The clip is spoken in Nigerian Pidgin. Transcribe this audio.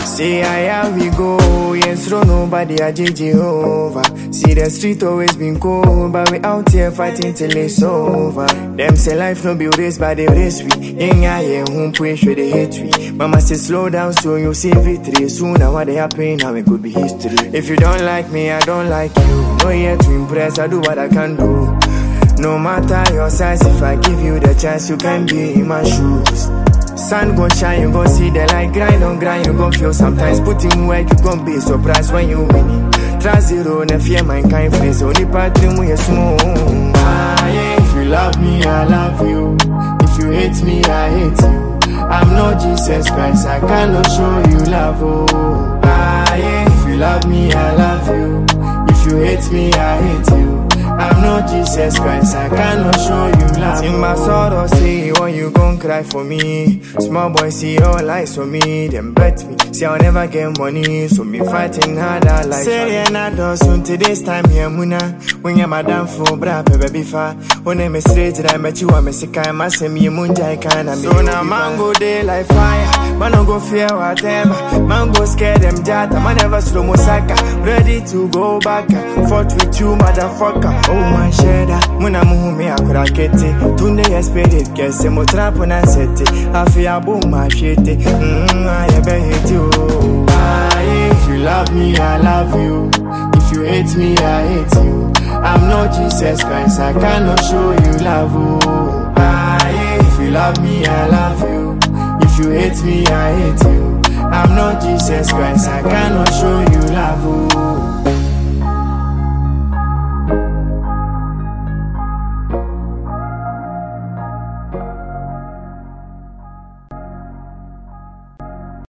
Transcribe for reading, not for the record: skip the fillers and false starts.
See how we go, yes, throw nobody a Jehovah. See the street always been cold, but we out here fighting till it's over. Them say life no be race, but they race we. Ain't here whom push where they hate we. Mama say slow down so you see victory. Soon now what they happen, now it could be history. If you don't like me, I don't like you. No here to impress, I do what I can do. No matter your size, if I give you the chance, you can be in my shoes. Sun gon' shine, you gon' see the light. Grind on grind, you gon' feel sometimes. Put in work, you gon' be surprised when you win it. Try zero, ne fear mankind face. Only part dream we smooth. If you love me, I love you. If you hate me, I hate you. I'm not Jesus Christ, I cannot show you love. Oh, if you love me, I love you. If you hate me, I hate you. I'm not Jesus Christ, I cannot show you love. In my sorrow, see when you gon' cry for me. Small boy see all lies on me, them bet me. See I'll never get money, so me fighting harder like say yeah, not done soon to this time here, Muna. When you're madam for bra, baby far. When I'm straight, I met you, I'm a sick, I'm a semi munjai kind of. So now mango day like fire, man don't go fear whatever. Man go scare them jata, man never slow mosaka. Ready to go back, fought with you, motherfucker. Oh my sheda, muna muhumi akurakete. Tunde ya spirit, kese mo trapo na sete. Afi abu ma shete, I be hate you. If you love me, I love you. If you hate me, I hate you. I'm not Jesus Christ, I cannot show you love. If you love me, I love you. If you hate me, I hate you. I'm not Jesus Christ, I cannot show you love.